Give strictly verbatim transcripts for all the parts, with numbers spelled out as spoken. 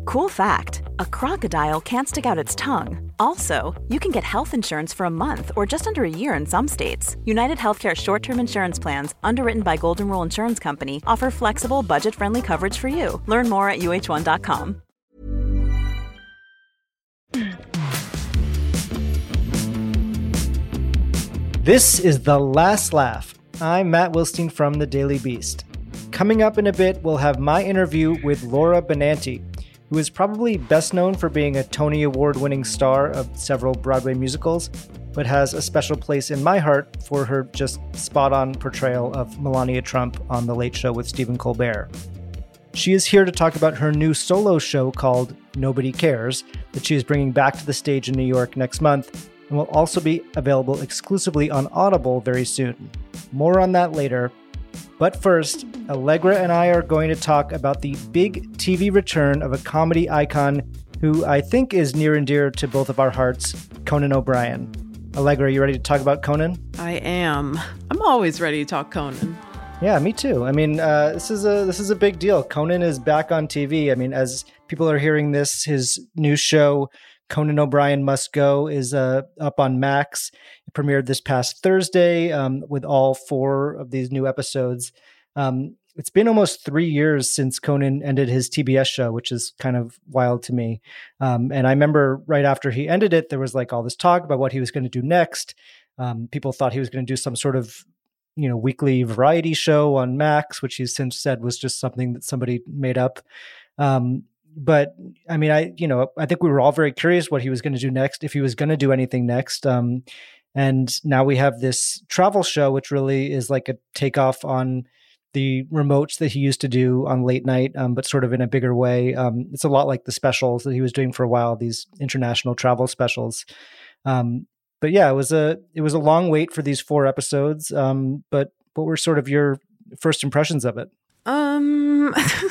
Cool fact, a crocodile can't stick out its tongue. Also, you can get health insurance for a month or just under a year in some states. United Healthcare short-term insurance plans, underwritten by Golden Rule Insurance Company, offer flexible, budget-friendly coverage for you. Learn more at U H one dot com. This is The Last Laugh. I'm Matt Wilstein from The Daily Beast. Coming up in a bit, we'll have my interview with Laura Benanti, who is probably best known for being a Tony Award-winning star of several Broadway musicals, but has a special place in my heart for her just spot-on portrayal of Melania Trump on The Late Show with Stephen Colbert. She is here to talk about her new solo show called Nobody Cares, that she is bringing back to the stage in New York next month, and will also be available exclusively on Audible very soon. More on that later. But first, Allegra and I are going to talk about the big T V return of a comedy icon who I think is near and dear to both of our hearts, Conan O'Brien. Allegra, are you ready to talk about Conan? I am. I'm always ready to talk Conan. Yeah, me too. I mean, uh, this is a this is a big deal. Conan is back on T V. I mean, as people are hearing this, his new show, Conan O'Brien Must Go, is uh, up on Max. It premiered this past Thursday um, with all four of these new episodes. Um, it's been almost three years since Conan ended his T B S show, which is kind of wild to me. Um, and I remember right after he ended it, there was like all this talk about what he was going to do next. Um, people thought he was going to do some sort of, you know, weekly variety show on Max, which he's since said was just something that somebody made up. Um, But I mean, I, you know, I think we were all very curious what he was going to do next, if he was going to do anything next. Um, and now we have this travel show, which really is like a takeoff on the remotes that he used to do on late night, um, but sort of in a bigger way. Um, it's a lot like the specials that he was doing for a while, these international travel specials. Um, but yeah, it was a, it was a long wait for these four episodes. Um, but what were sort of your first impressions of it? Um,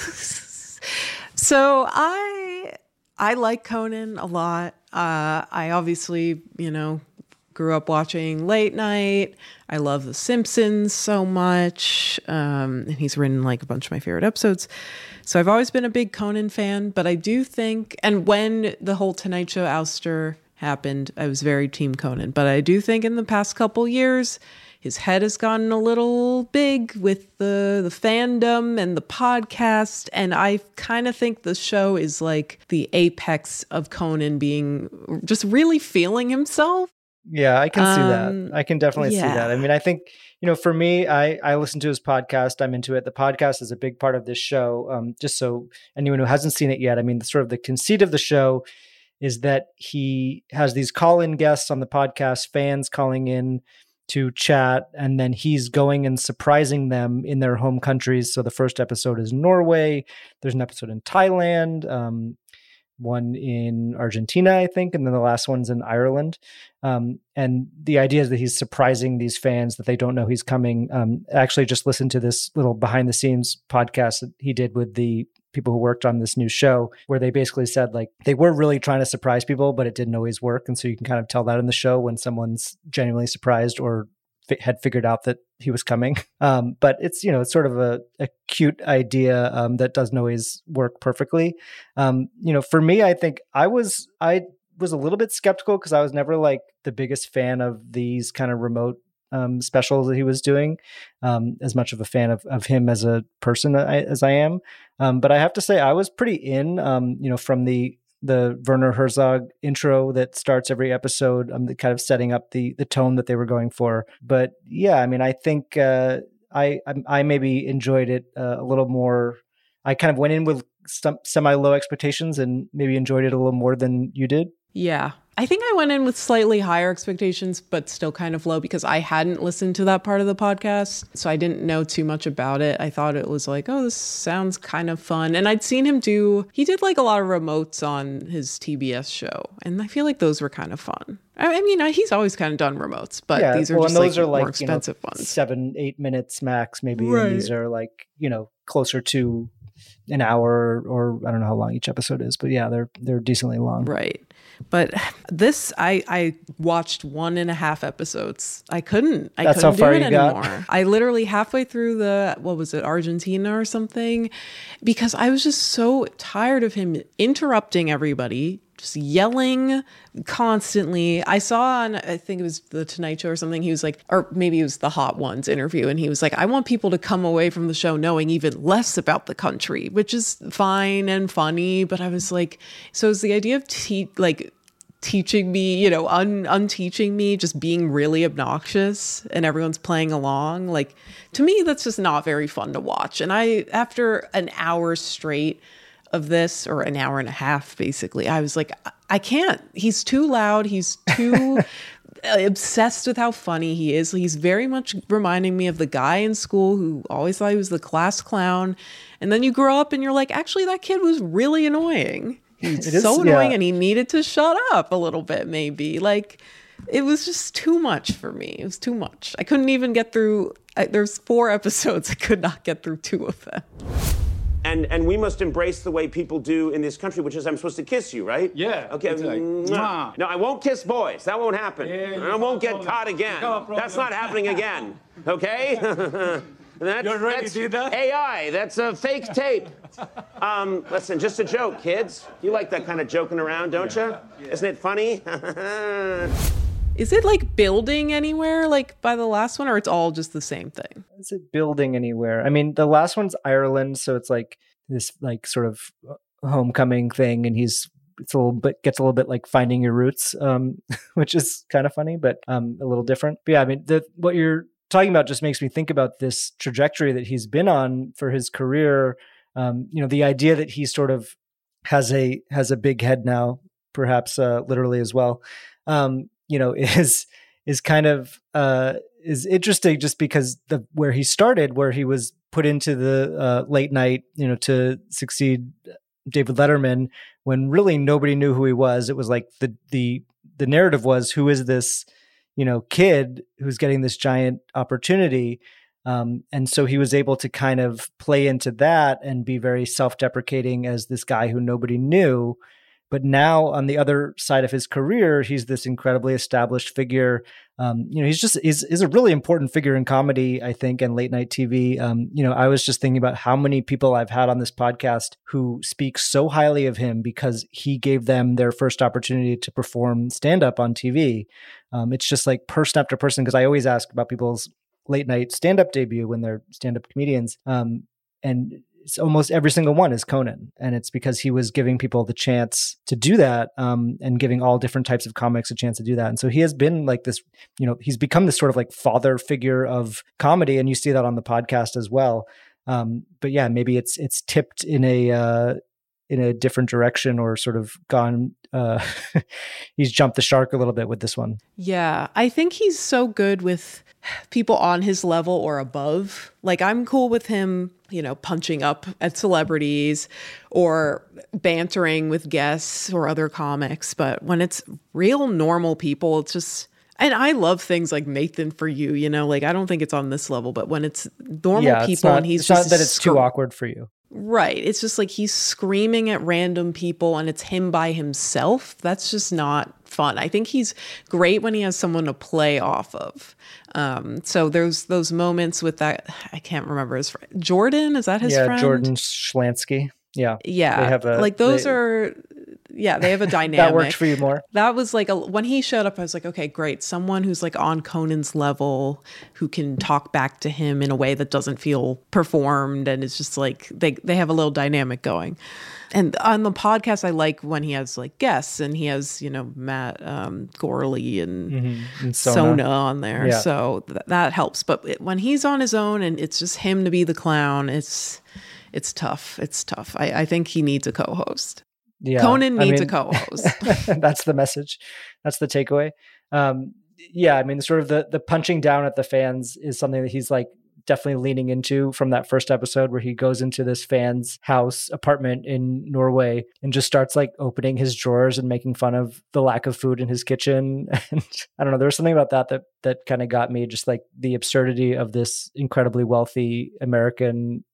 So I I like Conan a lot. Uh, I obviously, you know, grew up watching Late Night. I love The Simpsons so much. Um, and he's written like a bunch of my favorite episodes. So I've always been a big Conan fan. But I do think, and when the whole Tonight Show ouster happened, I was very team Conan. But I do think in the past couple years, his head has gotten a little big with the, the fandom and the podcast. And I kind of think the show is like the apex of Conan being just really feeling himself. Yeah, I can see Um, that. I can definitely yeah. see that. I mean, I think, you know, for me, I, I listen to his podcast. I'm into it. The podcast is a big part of this show. Um, just so anyone who hasn't seen it yet, I mean, the sort of the conceit of the show is that he has these call-in guests on the podcast, fans calling in to chat, and then he's going and surprising them in their home countries. So the first episode is Norway. There's an episode in Thailand, um, one in Argentina, I think, and then the last one's in Ireland. Um, and the idea is that he's surprising these fans that they don't know he's coming. Um, actually, just listen to this little behind-the-scenes podcast that he did with the people who worked on this new show, where they basically said like they were really trying to surprise people, but it didn't always work. And so you can kind of tell that in the show when someone's genuinely surprised or f- had figured out that he was coming. Um, but it's, you know, it's sort of a, a cute idea um, that doesn't always work perfectly. Um, you know, for me, I think I was, I was a little bit skeptical because I was never like the biggest fan of these kind of remote um, specials that he was doing, um, as much of a fan of, of him as a person I, as I am. Um, but I have to say I was pretty in, um, you know, from the, the Werner Herzog intro that starts every episode, um, the kind of setting up the, the tone that they were going for. But yeah, I mean, I think, uh, I, I, I maybe enjoyed it uh, a little more. I kind of went in with some semi low expectations and maybe enjoyed it a little more than you did. Yeah. I think I went in with slightly higher expectations, but still kind of low because I hadn't listened to that part of the podcast. So I didn't know too much about it. I thought it was like, oh, this sounds kind of fun. And I'd seen him do, he did like a lot of remotes on his T B S show. And I feel like those were kind of fun. I mean, he's always kind of done remotes, but yeah, these are well, just and those like, are like more expensive you know, ones. Seven, eight minutes max, maybe. Right. And these are like, you know, closer to an hour, or I don't know how long each episode is, but yeah, they're they're decently long. Right. But this, I, I watched one and a half episodes. I couldn't. I That's couldn't how far do it you got? anymore. I literally halfway through the, what was it, Argentina or something, because I was just so tired of him interrupting everybody, just yelling constantly. I saw on, I think it was The Tonight Show or something, he was like, or maybe it was the Hot Ones interview, and he was like, I want people to come away from the show knowing even less about the country, which is fine and funny. But I was like, so is the idea of te- like teaching me, you know, un- unteaching me, just being really obnoxious and everyone's playing along? Like, to me, that's just not very fun to watch. And I, after an hour straight of this, or an hour and a half, basically, I was like, I can't. He's too loud. He's too obsessed with how funny he is. He's very much reminding me of the guy in school who always thought he was the class clown. And then you grow up and you're like, actually, that kid was really annoying. He's It so is, annoying, yeah. and he needed to shut up a little bit, maybe. Like, it was just too much for me. It was too much. I couldn't even get through. I, there's four episodes. I could not get through two of them. And and we must embrace the way people do in this country, which is I'm supposed to kiss you, right? Yeah. Okay. It's like, Mwah. mwah. No, I won't kiss boys. That won't happen. Yeah, And I won't get problem. caught again. No problem. That's not happening again. Okay? That's, You already that's did that? A I. That's a fake tape. Um, listen, just a joke, kids. You like that kind of joking around, don't you? Isn't it funny? Is it like building anywhere, like by the last one, or it's all just the same thing? Is it building anywhere? I mean, the last one's Ireland, so it's like this like sort of homecoming thing, and he's it's a little bit gets a little bit like Finding Your Roots, um, which is kind of funny, but um, a little different. But yeah, I mean, the, what you're talking about just makes me think about this trajectory that he's been on for his career. Um, you know, the idea that he sort of has a has a big head now, perhaps uh, literally as well. Um, you know, is is kind of uh, is interesting just because the where he started, where he was put into the uh, late night, you know, to succeed David Letterman, when really nobody knew who he was. It was like the the the narrative was, who is this, you know, kid who's getting this giant opportunity? Um, and so he was able to kind of play into that and be very self-deprecating as this guy who nobody knew. But now on the other side of his career, he's this incredibly established figure. Um, you know, he's just is is a really important figure in comedy, I think, and late night T V. Um, you know, I was just thinking about how many people I've had on this podcast who speak so highly of him because he gave them their first opportunity to perform stand-up on T V. Um, it's just like person after person, because I always ask about people's late night stand-up debut when they're stand-up comedians. Um, and it's almost every single one is Conan. And it's because he was giving people the chance to do that, um, and giving all different types of comics a chance to do that. And so he has been like this, you know, he's become this sort of like father figure of comedy. And you see that on the podcast as well. Um, but yeah, maybe it's, it's tipped in a, uh, in a different direction, or sort of gone, uh, he's jumped the shark a little bit with this one. Yeah, I think he's so good with people on his level or above. Like, I'm cool with him, you know, punching up at celebrities or bantering with guests or other comics. But when it's real normal people, it's just, and I love things like Nathan For You, you know, like I don't think it's on this level, but when it's normal Yeah, it's people not, and he's it's just not that it's too scr- awkward for you. Right. It's just like he's screaming at random people and it's him by himself. That's just not fun. I think he's great when he has someone to play off of. Um, so there's those moments with that. I can't remember his friend. Jordan, is that his yeah, friend? Jordan Schlansky. Yeah. Yeah. They have a, like those they, are, yeah, they have a dynamic. that worked for you more? That was like, a, when he showed up, I was like, okay, great. Someone who's like on Conan's level, who can talk back to him in a way that doesn't feel performed. And it's just like, they, they have a little dynamic going. And on the podcast, I like when he has like guests, and he has, you know, Matt um, Gorley and, mm-hmm. and Sona. Sona on there. Yeah. So th- that helps. But it, when he's on his own and it's just him to be the clown, it's, it's tough. It's tough. I, I think he needs a co-host. Yeah, Conan needs I mean, a co-host. That's the message. That's the takeaway. Um, yeah, I mean, sort of the the punching down at the fans is something that he's like definitely leaning into from that first episode, where he goes into this fan's house apartment in Norway and just starts like opening his drawers and making fun of the lack of food in his kitchen. And I don't know, there was something about that that that kind of got me, just like the absurdity of this incredibly wealthy American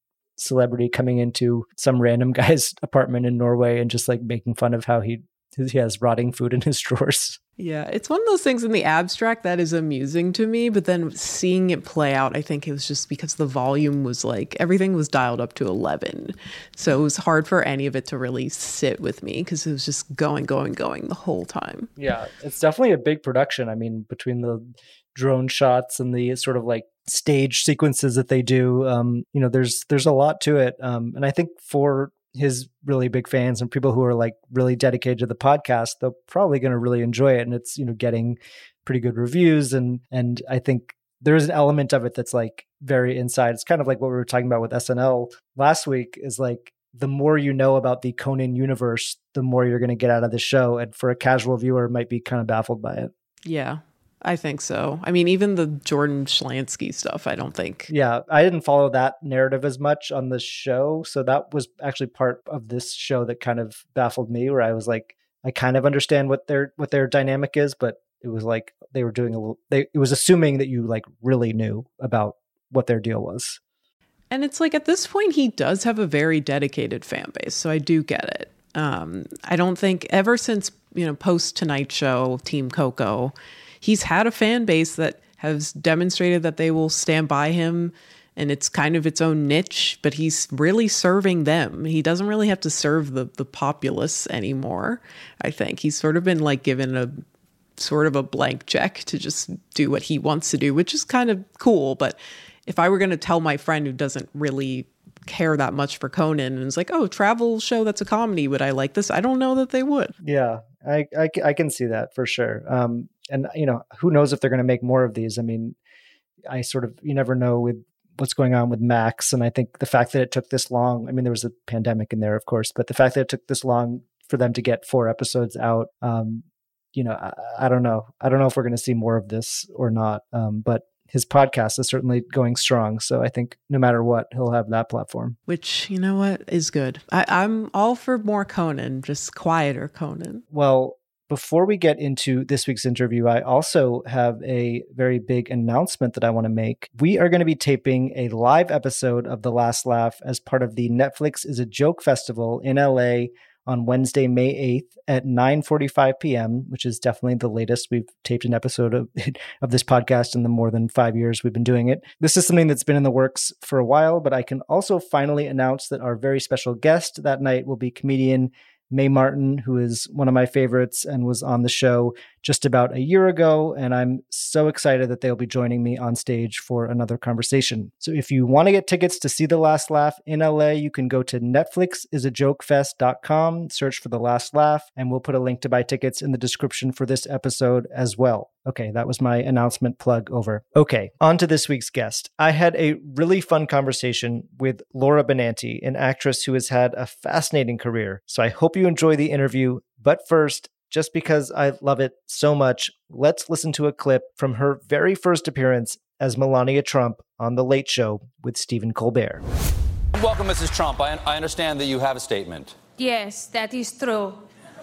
celebrity coming into some random guy's apartment in Norway and just like making fun of how he he has rotting food in his drawers. Yeah, it's one of those things in the abstract that is amusing to me, but then seeing it play out, I think it was just because the volume was like, everything was dialed up to eleven. So it was hard for any of it to really sit with me because it was just going, going, going the whole time. Yeah, it's definitely a big production. I mean, between the drone shots and the sort of like stage sequences that they do, um, you know, there's there's a lot to it. Um, and I think for his really big fans and people who are like really dedicated to the podcast, they're probably going to really enjoy it. And it's, you know, getting pretty good reviews. And, and I think there's an element of it that's like very inside. It's kind of like what we were talking about with S N L last week, is like, the more you know about the Conan universe, the more you're going to get out of the show. And for a casual viewer, might be kind of baffled by it. Yeah. I think so. I mean, even the Jordan Schlansky stuff, I don't think. Yeah, I didn't follow that narrative as much on the show. So that was actually part of this show that kind of baffled me, where I was like, I kind of understand what their what their dynamic is, but it was like they were doing a little, they, it was assuming that you like really knew about what their deal was. And it's like at this point, he does have a very dedicated fan base. So I do get it. Um, I don't think ever since, you know, post Tonight Show, Team Coco, he's had a fan base that has demonstrated that they will stand by him, and it's kind of its own niche, but he's really serving them. He doesn't really have to serve the the populace anymore. I think he's sort of been like given a sort of a blank check to just do what he wants to do, which is kind of cool. But if I were going to tell my friend who doesn't really care that much for Conan and is like, oh, travel show that's a comedy, would I like this? I don't know that they would. Yeah, I, I, I can see that for sure. Um, and, you know, who knows if they're going to make more of these? I mean, I sort of, you never know with what's going on with Max. And I think the fact that it took this long, I mean, there was a pandemic in there, of course, but the fact that it took this long for them to get four episodes out, um, you know, I, I don't know. I don't know if we're going to see more of this or not. Um, but his podcast is certainly going strong. So I think no matter what, he'll have that platform. Which, you know what, is good. I, I'm all for more Conan, just quieter Conan. Well, before we get into this week's interview, I also have a very big announcement that I want to make. We are going to be taping a live episode of The Last Laugh as part of the Netflix is a Joke Festival in L A on Wednesday, May eighth at nine forty-five p.m., which is definitely the latest we've taped an episode of, of this podcast in the more than five years we've been doing it. This is something that's been in the works for a while, but I can also finally announce that our very special guest that night will be comedian Mae Martin, who is one of my favorites and was on the show just about a year ago. And I'm so excited that they'll be joining me on stage for another conversation. So if you want to get tickets to see The Last Laugh in L A, you can go to netflix is a joke fest dot com, search for The Last Laugh, and we'll put a link to buy tickets in the description for this episode as well. Okay, that was my announcement plug over. Okay, on to this week's guest. I had a really fun conversation with Laura Benanti, an actress who has had a fascinating career. So I hope you enjoy the interview. But first, just because I love it so much, let's listen to a clip from her very first appearance as Melania Trump on The Late Show with Stephen Colbert. Welcome, Missus Trump. I, I understand that you have a statement. Yes, that is true.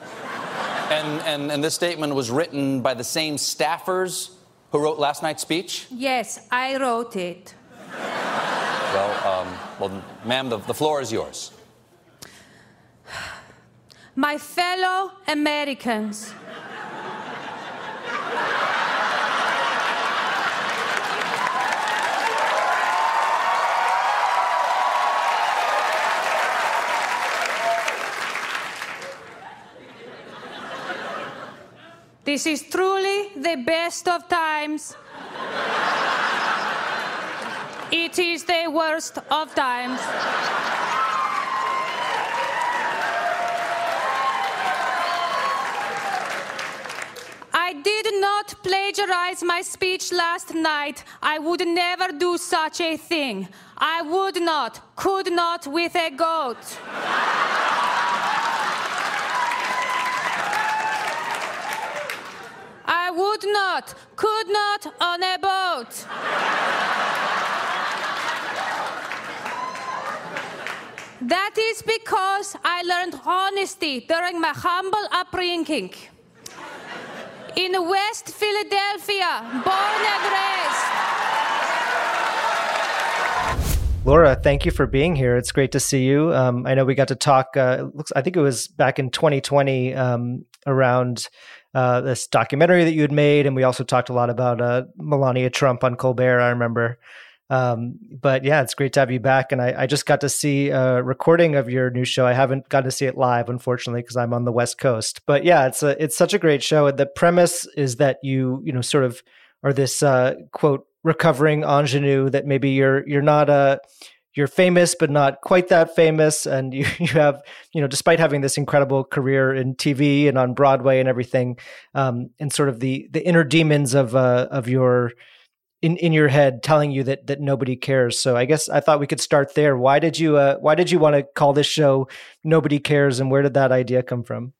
And, and, and this statement was written by the same staffers who wrote last night's speech? Yes, I wrote it. Well, um, well, ma'am, the, the floor is yours. My fellow Americans, this is truly the best of times. It is the worst of times. I did not plagiarize my speech last night. I would never do such a thing. I would not, could not with a goat. I would not, could not on a boat. That is because I learned honesty during my humble upbringing. In West Philadelphia, born and raised. Laura, thank you for being here. It's great to see you. Um, I know we got to talk, uh, it looks, I think it was back in twenty twenty um, around uh, this documentary that you had made. And we also talked a lot about uh, Melania Trump on Colbert, I remember. Um, but yeah, it's great to have you back. And I, I just got to see a recording of your new show. I haven't got to see it live, unfortunately, because I'm on the West Coast. But yeah, it's a, it's such a great show. The premise is that you, you know, sort of are this uh, quote, recovering ingenue, that maybe you're, you're not a, you're famous, but not quite that famous. And you, you have, you know, despite having this incredible career in T V and on Broadway and everything, um, and sort of the, the inner demons of, uh, of your, in, in your head telling you that, that nobody cares. So I guess I thought we could start there. Why did you, uh, why did you want to call this show Nobody Cares? And where did that idea come from?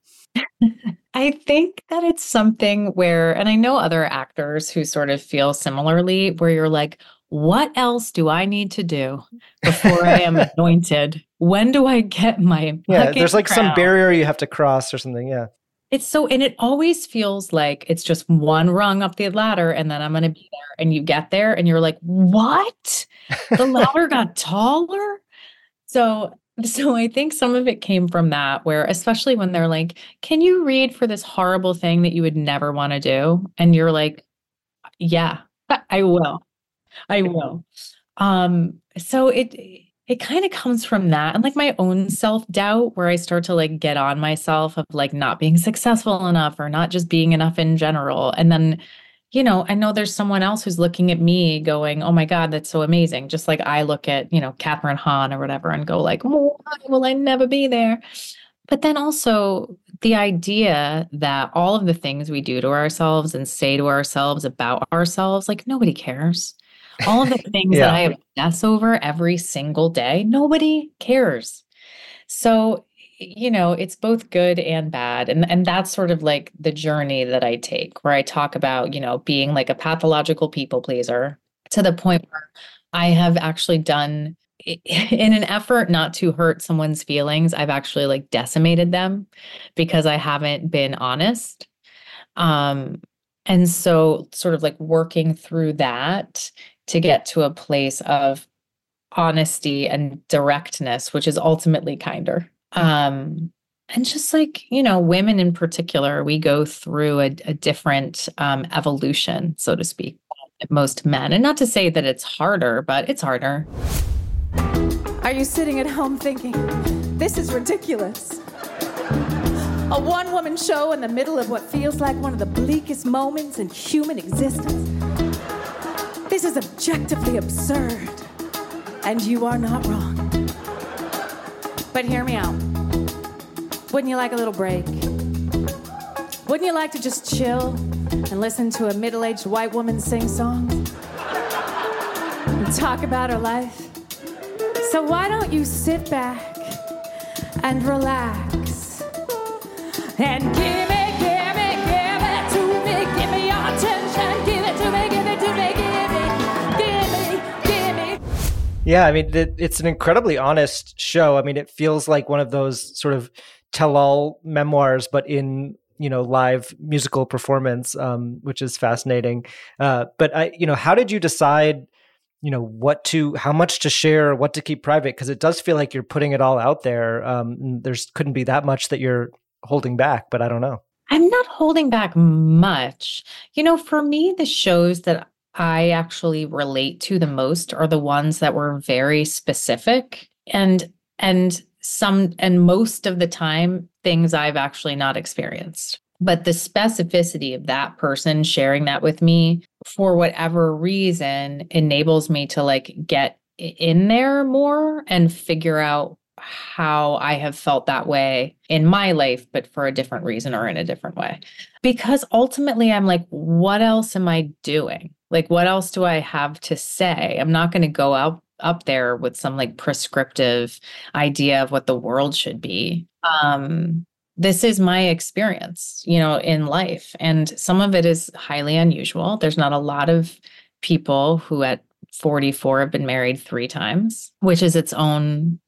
I think that it's something where, and I know other actors who sort of feel similarly, where you're like, what else do I need to do before I am anointed? When do I get my Yeah, there's like crown? some barrier you have to cross or something. Yeah. It's so, and it always feels like it's just one rung up the ladder and then I'm going to be there. And you get there and you're like, what? The ladder got taller? So, so I think some of it came from that, where especially when they're like, can you read for this horrible thing that you would never want to do? And you're like, yeah, I will. I will. Um, so it, it kind of comes from that, and like my own self-doubt, where I start to like get on myself of like not being successful enough or not just being enough in general. And then, you know, I know there's someone else who's looking at me going, oh my God, that's so amazing. Just like I look at, you know, Catherine Hahn or whatever and go like, why will I never be there? But then also the idea that all of the things we do to ourselves and say to ourselves about ourselves, like nobody cares. All of the things Yeah. that I obsess over every single day, nobody cares. So, you know, it's both good and bad. And, and that's sort of like the journey that I take, where I talk about, you know, being like a pathological people pleaser to the point where I have actually done, in an effort not to hurt someone's feelings, I've actually like decimated them because I haven't been honest. Um, and so sort of like working through that to get to a place of honesty and directness, which is ultimately kinder. Um, and just like, you know, women in particular, we go through a, a different um, evolution, so to speak, than most men. And not to say that it's harder, but it's harder. Are you sitting at home thinking, this is ridiculous? A one-woman show in the middle of what feels like one of the bleakest moments in human existence? This is objectively absurd, and you are not wrong. But hear me out. Wouldn't you like a little break? Wouldn't you like to just chill and listen to a middle-aged white woman sing songs? And talk about her life? So why don't you sit back and relax and give me, give me, give it to me, give me your attention, give it to me, give it to me, give me, give me, give me. Yeah, I mean, it, it's an incredibly honest show. I mean, it feels like one of those sort of tell-all memoirs, but in, you know, live musical performance, um, which is fascinating. Uh, but I, you know, how did you decide, you know, what to, how much to share, what to keep private? Because it does feel like you're putting it all out there. Um, there's couldn't be that much that you're holding back, but I don't know. I'm not holding back much. You know, for me, the shows that I actually relate to the most are the ones that were very specific and, and some, and most of the time, things I've actually not experienced. But the specificity of that person sharing that with me for whatever reason enables me to like get in there more and figure out how I have felt that way in my life, but for a different reason or in a different way. Because ultimately I'm like, what else am I doing? Like, what else do I have to say? I'm not going to go out up there with some like prescriptive idea of what the world should be. Um, This is my experience, you know, in life. And some of it is highly unusual. There's not a lot of people who at forty-four have been married three times, which is its own,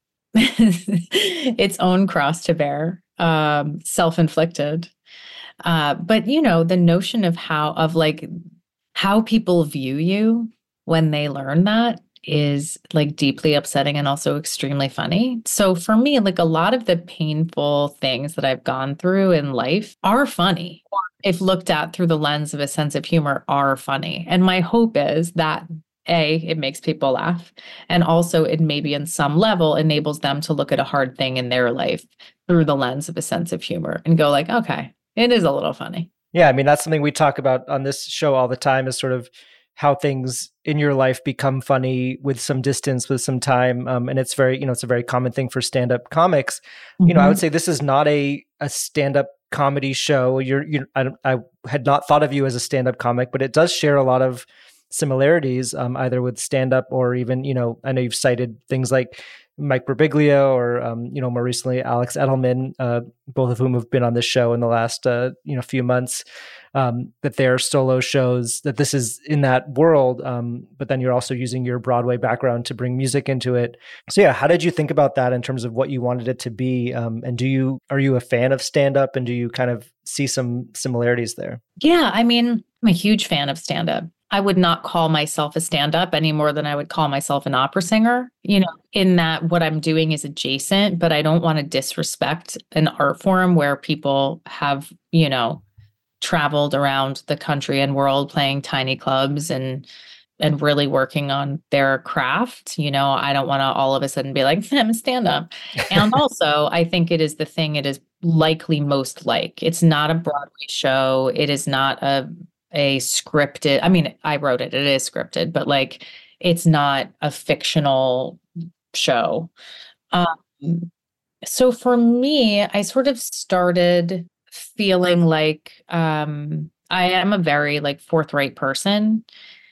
its own cross to bear, um, self-inflicted. Uh, but, you know, the notion of how, of like how people view you when they learn that is like deeply upsetting and also extremely funny. So for me, like a lot of the painful things that I've gone through in life are funny. If looked at through the lens of a sense of humor, are funny. And my hope is that A, it makes people laugh. And also it maybe in some level enables them to look at a hard thing in their life through the lens of a sense of humor and go like, okay, it is a little funny. Yeah. I mean, that's something we talk about on this show all the time, is sort of how things in your life become funny with some distance, with some time. Um, and it's very, you know, it's a very common thing for stand-up comics. Mm-hmm. You know, I would say this is not a, a stand-up comedy show. You're, you I, I had not thought of you as a stand-up comic, but it does share a lot of similarities, um, either with stand-up or even, you know, I know you've cited things like Mike Birbiglia or, um, you know, more recently, Alex Edelman, uh, both of whom have been on this show in the last, uh, you know, few months, um, that they're solo shows, that this is in that world. Um, but then you're also using your Broadway background to bring music into it. So yeah, how did you think about that in terms of what you wanted it to be? Um, and do you, are you a fan of stand-up, and do you kind of see some similarities there? Yeah. I mean, I'm a huge fan of stand-up. I would not call myself a stand-up any more than I would call myself an opera singer, you know, in that what I'm doing is adjacent, but I don't want to disrespect an art form where people have, you know, traveled around the country and world playing tiny clubs and and really working on their craft. You know, I don't want to all of a sudden be like, I'm a stand-up. And also, I think it is the thing it is likely most like. It's not a Broadway show. It is not a a scripted, I mean, I wrote it, it is scripted, but like, it's not a fictional show. Um, so for me, I sort of started feeling like um, I am a very like forthright person.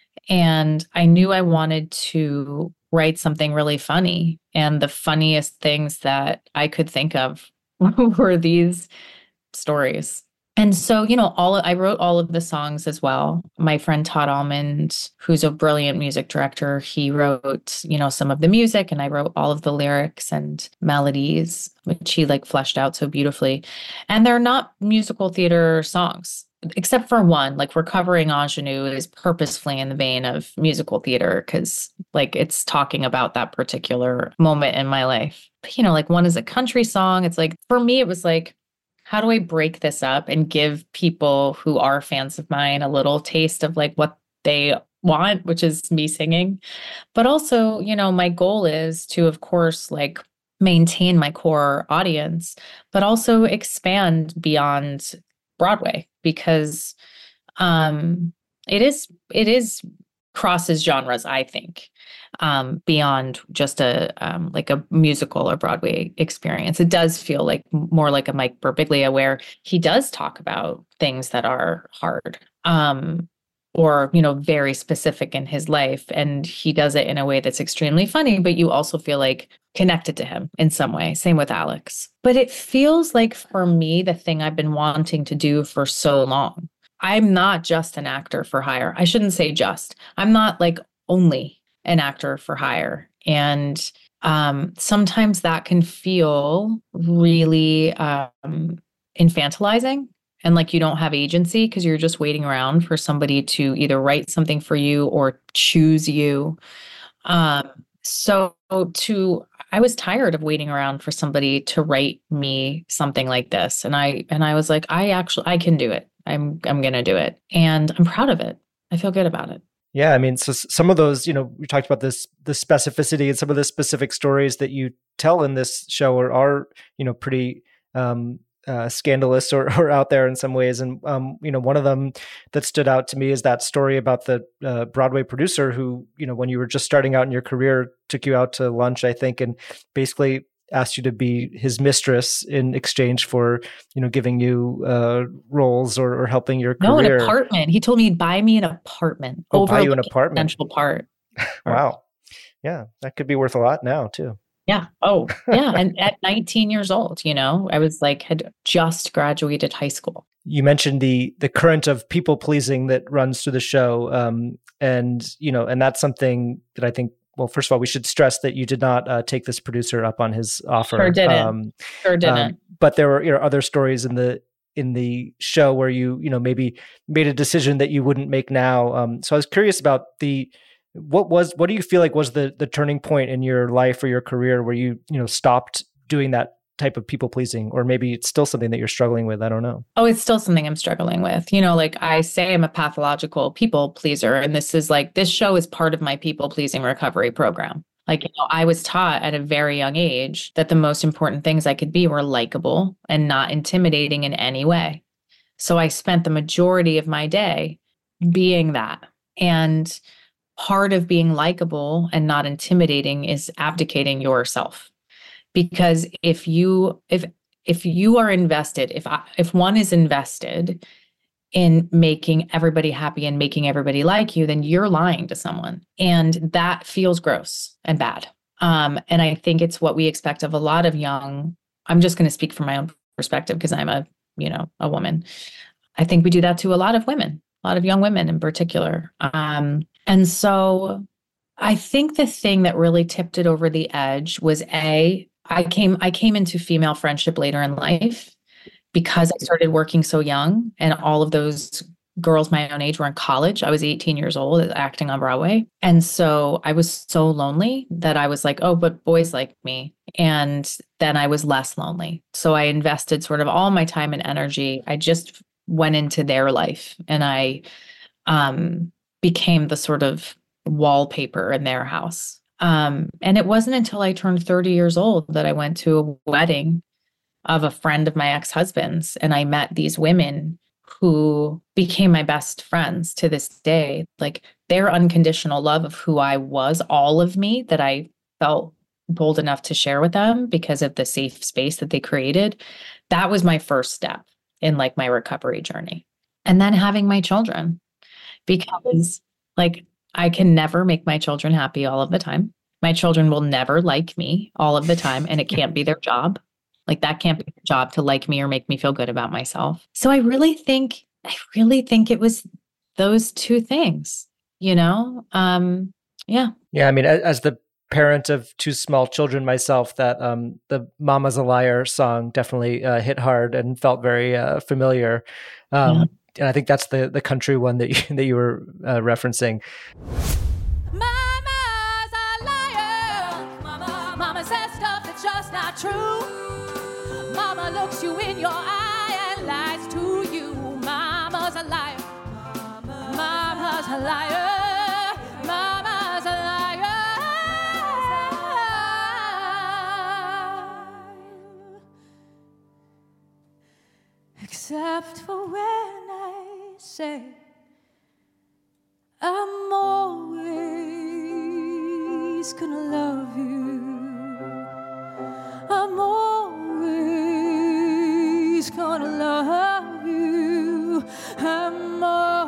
And I knew I wanted to write something really funny. And the funniest things that I could think of were these stories. And so, you know, all I wrote all of the songs as well. My friend Todd Almond, who's a brilliant music director, he wrote, you know, some of the music, and I wrote all of the lyrics and melodies, which he like fleshed out so beautifully. And they're not musical theater songs, except for one. Like Recovering Ingenue is purposefully in the vein of musical theater because like it's talking about that particular moment in my life. But, you know, like one is a country song. It's like, for me, it was like, how do I break this up and give people who are fans of mine a little taste of like what they want, which is me singing. But also, you know, my goal is to, of course, like maintain my core audience, but also expand beyond Broadway because um, it is, it is crosses genres, I think. Um, beyond just a um, like a musical or Broadway experience. It does feel like more like a Mike Birbiglia, where he does talk about things that are hard um, or, you know, very specific in his life. And he does it in a way that's extremely funny, but you also feel like connected to him in some way. Same with Alex. But it feels like for me, the thing I've been wanting to do for so long. I'm not just an actor for hire. I shouldn't say just. I'm not like only an actor for hire. And um, sometimes that can feel really um, infantilizing and like you don't have agency because you're just waiting around for somebody to either write something for you or choose you. Um, so to, I was tired of waiting around for somebody to write me something like this. And I, and I was like, I actually, I can do it. I'm, I'm going to do it. And I'm proud of it. I feel good about it. Yeah, I mean, so some of those, you know, we talked about this, the specificity and some of the specific stories that you tell in this show are, are you know, pretty um, uh, scandalous or, or out there in some ways. And, um, you know, one of them that stood out to me is that story about the uh, Broadway producer who, you know, when you were just starting out in your career, took you out to lunch, I think, and basically asked you to be his mistress in exchange for, you know, giving you uh, roles or, or helping your career. No, an apartment. He told me he'd buy me an apartment. Oh, buy you an apartment. Central Park. Wow. Yeah, that could be worth a lot now too. Yeah. Oh, yeah. And at nineteen years old, you know, I was like, had just graduated high school. You mentioned the the current of people pleasing that runs through the show, um, and you know, and that's something that I think. Well, first of all, we should stress that you did not uh, take this producer up on his offer. Sure didn't. Um, sure didn't. Um, but there were, you know, other stories in the in the show where you, you know, maybe made a decision that you wouldn't make now. Um, so I was curious about the what was, what do you feel like was the the turning point in your life or your career where you, you know, stopped doing that type of people pleasing, or maybe it's still something that you're struggling with? I don't know. Oh, it's still something I'm struggling with. You know, like I say, I'm a pathological people pleaser. And this is like, this show is part of my people pleasing recovery program. Like, you know, I was taught at a very young age that the most important things I could be were likable and not intimidating in any way. So I spent the majority of my day being that. And part of being likable and not intimidating is abdicating yourself. Because if you if if you are invested, if I, if one is invested in making everybody happy and making everybody like you, then you're lying to someone, and that feels gross and bad. Um, and I think it's what we expect of a lot of young. I'm just going to speak from my own perspective because I'm a you know a woman. I think we do that to a lot of women, a lot of young women in particular. Um, and so I think the thing that really tipped it over the edge was a. I came I came into female friendship later in life because I started working so young, and all of those girls my own age were in college. I was eighteen years old acting on Broadway. And so I was so lonely that I was like, oh, but boys like me. And then I was less lonely. So I invested sort of all my time and energy. I just went into their life, and I um, became the sort of wallpaper in their house. Um, and it wasn't until I turned thirty years old that I went to a wedding of a friend of my ex-husband's, and I met these women who became my best friends to this day. Like, their unconditional love of who I was, all of me, that I felt bold enough to share with them because of the safe space that they created. That was my first step in like my recovery journey. And then having my children, because like, I can never make my children happy all of the time. My children will never like me all of the time, and it can't be their job. Like, that can't be their job to like me or make me feel good about myself. So I really think, I really think it was those two things, you know? Um, yeah. Yeah. I mean, as, as the parent of two small children myself, that um, the Mama's a Liar song definitely uh, hit hard and felt very uh, familiar. Um, yeah. And I think that's the the country one that you, that you were uh, referencing. Mama's a liar. Mama, mama says stuff that's just not true. Mama looks you in your eye and lies to you. Mama's a liar. Mama's a liar. Mama's a liar. Except for when I say I'm always gonna love you. I'm always gonna love you. I'm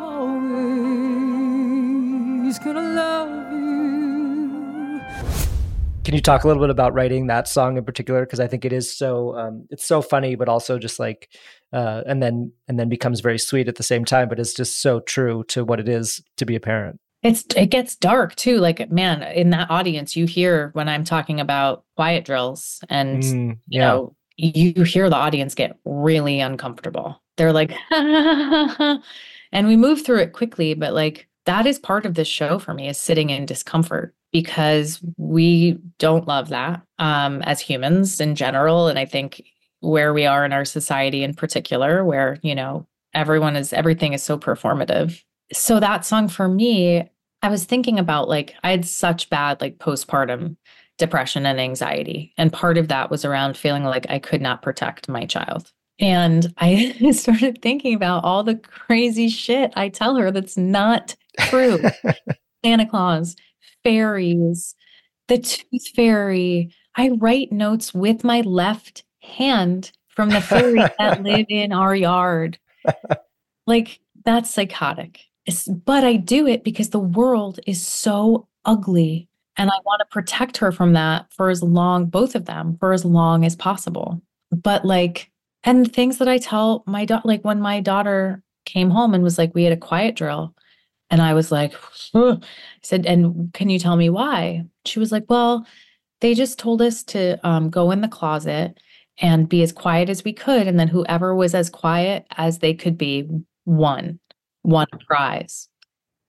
always gonna love you. Can you talk a little bit about writing that song in particular? Because I think it is so um, it's so funny, but also just like uh, and then and then becomes very sweet at the same time. But it's just so true to what it is to be a parent. It's it gets dark too. Like, man, in that audience, you hear when I'm talking about quiet drills, and mm, you yeah. know, you hear the audience get really uncomfortable. They're like, and we move through it quickly, but like that is part of this show for me, is sitting in discomfort, because we don't love that um, as humans in general. And I think where we are in our society in particular, where, you know, everyone is, everything is so performative. So that song for me, I was thinking about like, I had such bad like postpartum depression and anxiety. And part of that was around feeling like I could not protect my child. And I started thinking about all the crazy shit I tell her that's not true. Santa Claus, fairies, the tooth fairy. I write notes with my left hand from the fairies that live in our yard. Like, that's psychotic. It's, but I do it because the world is so ugly, and I want to protect her from that for as long, both of them, for as long as possible. But like, and things that I tell my daughter, like when my daughter came home and was like, we had a quiet drill. And I was like, ugh. I said, and can you tell me why? She was like, well, they just told us to um, go in the closet and be as quiet as we could. And then whoever was as quiet as they could be won, won a prize.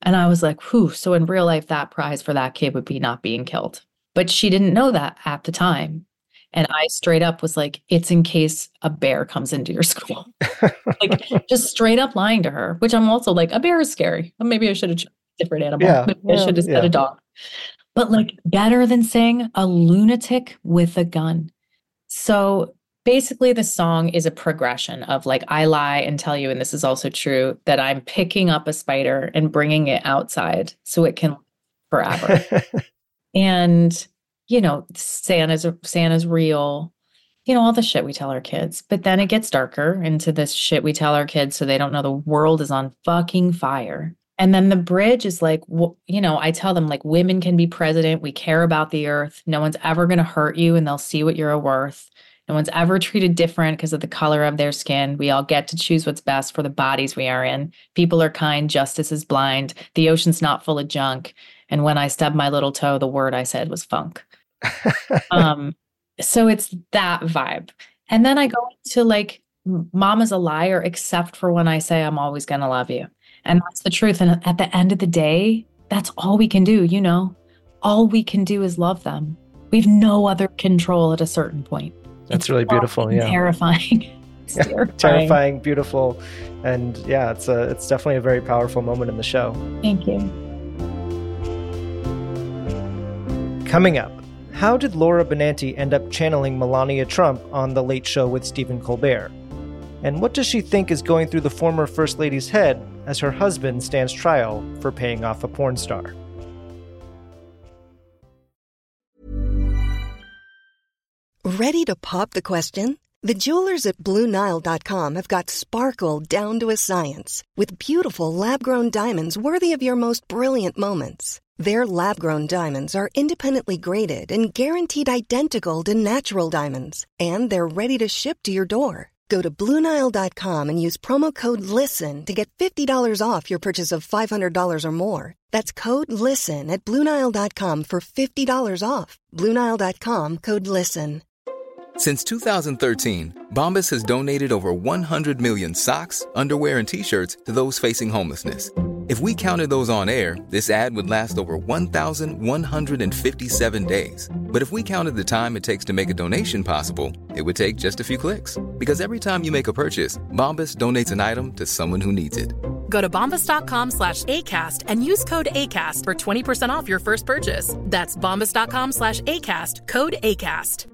And I was like, whew. So in real life, that prize for that kid would be not being killed. But she didn't know that at the time. And I straight up was like, it's in case a bear comes into your school. Like, just straight up lying to her, which I'm also like, a bear is scary. Maybe I should have chosen a different animal. Yeah, Maybe yeah, I should have said yeah. a dog. But like, better than saying a lunatic with a gun. So basically, the song is a progression of like, I lie and tell you, and this is also true, that I'm picking up a spider and bringing it outside so it can live forever. And, you know, Santa's, Santa's real, you know, all the shit we tell our kids. But then it gets darker into this shit we tell our kids so they don't know the world is on fucking fire. And then the bridge is like, well, you know, I tell them like, women can be president. We care about the earth. No one's ever going to hurt you and they'll see what you're worth. No one's ever treated different because of the color of their skin. We all get to choose what's best for the bodies we are in. People are kind. Justice is blind. The ocean's not full of junk. And when I stubbed my little toe, the word I said was funk. um, so it's that vibe. And then I go into like, mama's a liar, except for when I say I'm always going to love you. And that's the truth. And at the end of the day, that's all we can do. You know, all we can do is love them. We have no other control at a certain point. That's really beautiful. Yeah. Terrifying. It's Yeah, terrifying. terrifying, beautiful. And yeah, it's a, it's definitely a very powerful moment in the show. Thank you. Coming up, how did Laura Benanti end up channeling Melania Trump on The Late Show with Stephen Colbert? And what does she think is going through the former First Lady's head as her husband stands trial for paying off a porn star? Ready to pop the question? The jewelers at Blue Nile dot com have got sparkle down to a science with beautiful lab-grown diamonds worthy of your most brilliant moments. Their lab-grown diamonds are independently graded and guaranteed identical to natural diamonds, and they're ready to ship to your door. Go to Blue Nile dot com and use promo code LISTEN to get fifty dollars off your purchase of five hundred dollars or more. That's code LISTEN at Blue Nile dot com for fifty dollars off. Blue Nile dot com, code LISTEN. Since two thousand thirteen, Bombas has donated over one hundred million socks, underwear, and T-shirts to those facing homelessness. If we counted those on air, this ad would last over one thousand one hundred fifty-seven days. But if we counted the time it takes to make a donation possible, it would take just a few clicks. Because every time you make a purchase, Bombas donates an item to someone who needs it. Go to bombas dot com slash ACAST and use code ACAST for twenty percent off your first purchase. That's bombas dot com slash ACAST, code ACAST.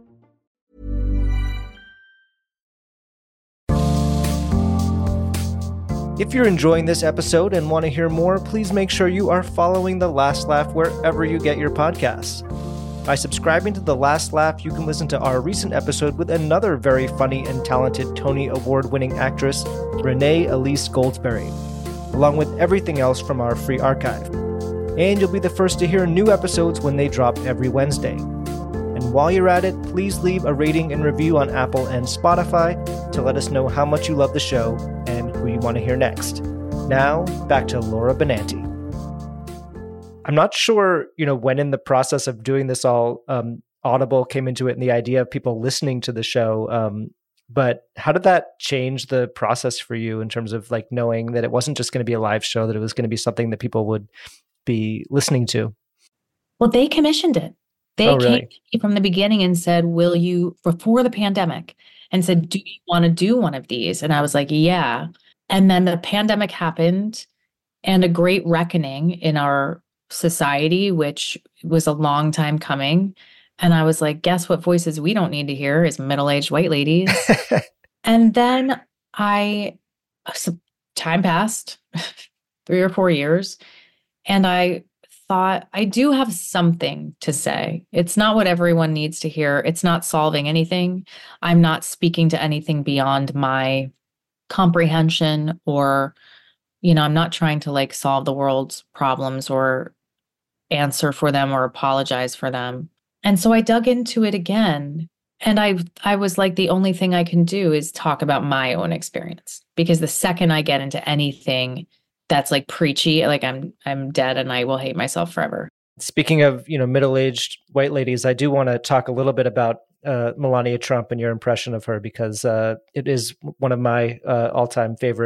If you're enjoying this episode and want to hear more, please make sure you are following The Last Laugh wherever you get your podcasts. By subscribing to The Last Laugh, you can listen to our recent episode with another very funny and talented Tony Award-winning actress, Renee Elise Goldsberry, along with everything else from our free archive. And you'll be the first to hear new episodes when they drop every Wednesday. And while you're at it, please leave a rating and review on Apple and Spotify to let us know how much you love the show and who you want to hear next. Now, back to Laura Benanti. I'm not sure, you know, when in the process of doing this all, um, Audible came into it and the idea of people listening to the show. Um, but how did that change the process for you in terms of like knowing that it wasn't just going to be a live show, that it was going to be something that people would be listening to? Well, they commissioned it. They Oh, came really? to me from the beginning and said, will you, before the pandemic, and said, do you want to do one of these? And I was like, yeah. And then the pandemic happened and a great reckoning in our society, which was a long time coming. And I was like, guess what voices we don't need to hear is middle-aged white ladies. And then I, some time passed, three or four years, and I thought, I do have something to say. It's not what everyone needs to hear. It's not solving anything. I'm not speaking to anything beyond my comprehension, or, you know, I'm not trying to like solve the world's problems or answer for them or apologize for them. And so I dug into it again. And I I was like, the only thing I can do is talk about my own experience. Because the second I get into anything that's like preachy, like I'm I'm dead and I will hate myself forever. Speaking of, you know, middle-aged white ladies, I do want to talk a little bit about uh, Melania Trump and your impression of her, because uh, it is one of my uh, all-time favorite